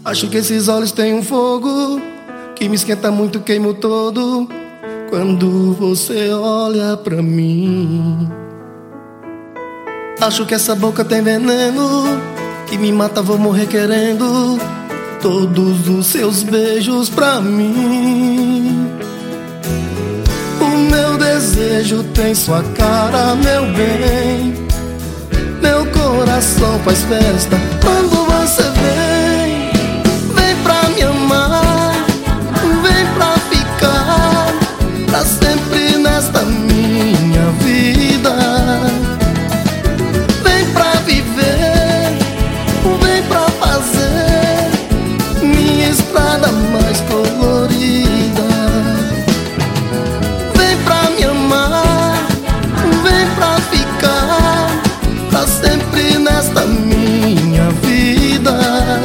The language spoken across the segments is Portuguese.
Acho que esses olhos têm um fogo que me esquenta muito, queimo todo quando você olha pra mim. Acho que essa boca tem veneno que me mata, vou morrer querendo todos os seus beijos pra mim. O meu desejo tem sua cara, meu bem. Meu coração faz festa quando você vem. Vem pra me amar, vem pra ficar pra sempre nesta minha vida. Vem pra viver, vem pra fazer minha estrada mais colorida. Vem pra me amar, vem pra ficar pra sempre nesta minha vida.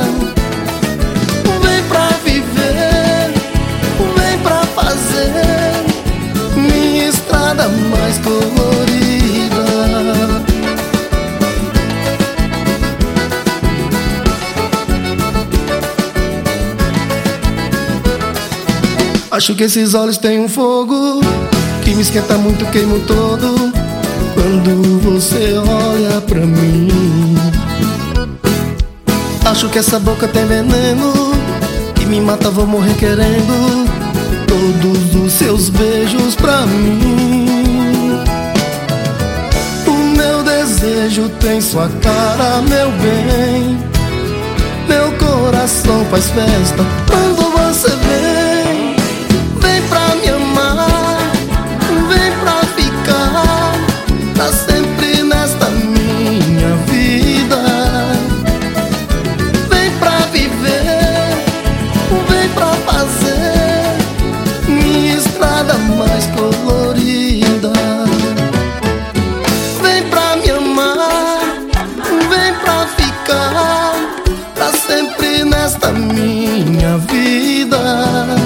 Vem pra viver, vem pra fazer minha estrada mais colorida. Acho que esses olhos têm um fogo que me esquenta muito, queimo todo quando você olha pra mim. Acho que essa boca tem veneno que me mata, vou morrer querendo todos os seus beijos pra mim. O meu desejo tem sua cara, meu bem. Meu coração faz festa quando você vem. Vem pra me amar, vem pra ficar pra sempre nesta minha vida. Vem pra viver, vem pra fazer minha estrada mais colorida. Vem pra me amar, vem pra ficar pra sempre nesta minha vida.